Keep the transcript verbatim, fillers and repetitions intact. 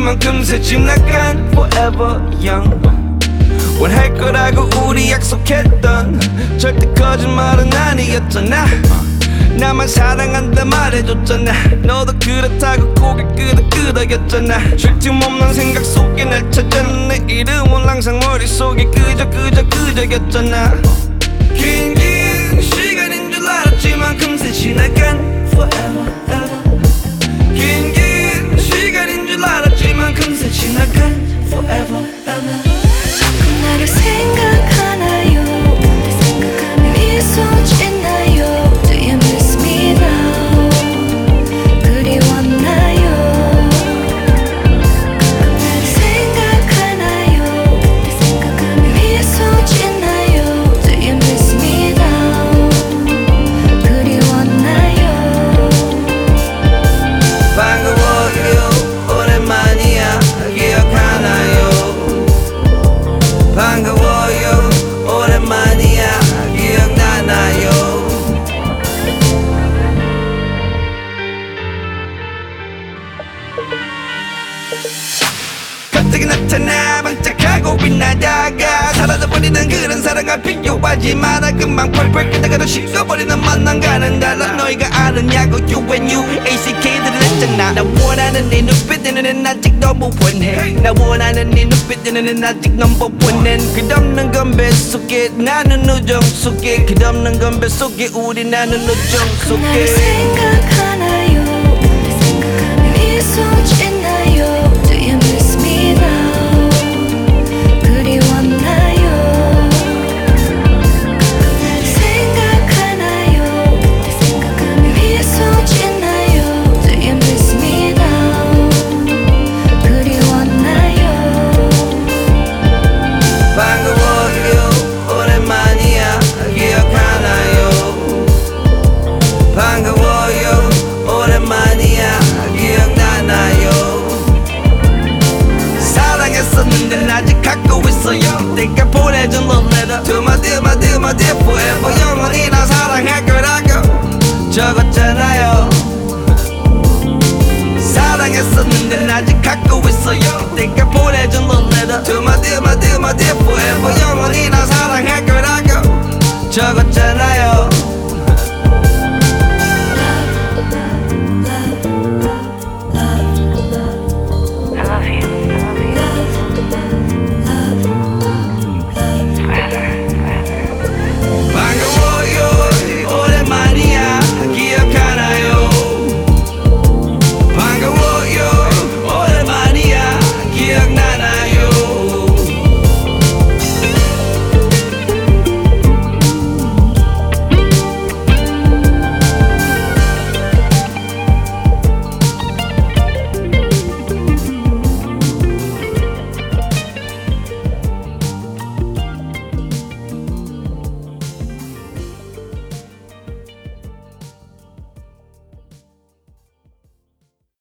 알았지만 금세 지나간 Forever young 원할 거라고 우리 약속했던 절대 거짓말은 아니었잖아 나만 사랑한다 말해줬잖아 너도 그렇다고 고개 끄덕 끄덕였잖아 쉴 틈 없는 생각 속에 날 찾아 내 이름은 항상 머릿속에 그저 그저 그저였잖아 긴 긴 시간인 줄 알았지만 금세 지나간 Forever ever 긴 긴 시간인 줄 알았지만 금세 지나간 Forever ever 나를 생각하나요? 생각하면 미소 짓나요? Do you miss me now? 그리웠나요? 나를 생각하나요? 생각하면 미소 짓나요? Do you miss me now? 그리웠나요? 반가워요 오랜만이야 기억하나요 반가워요 오랜만이야 기억나나요 갑자기 나타나 반짝하고 빛나다가 사라져버리는 그런 사랑을 비교하지 마라 금방 펄펄 끓다가도 식어버리는 만남 가는 달라 너희가 아느냐고 You and you 에이씨케이들은 했잖아 나 원하는 네 눈빛 너는 아직 너무 원해 나 원하는 네 눈빛 너는 아직 넘버 원해 끝없는 건배 속에 나는 우정 속에 끝없는 건배 속에 우리 나는 우정 나를 속에 생각하나요? 생각하면 미소 짓나요? Do you miss me now? 그리웠나요? 나를 생각하나요? 생각하면 미소 짓나요? Do you miss me now? 그리웠나요? 반가워요 오랜만이야 기억하나요 반가워요 오랜만이야 기억나나요 사랑했었는데 아직 갖고 있어요 내가 보내준 love letter To my dear my dear my dear forever 영원히 나 사랑할 거라고 적었잖아요 사랑했었는데 아직 갖고 있어요 내가 보내준 love letter To my dear my dear my dear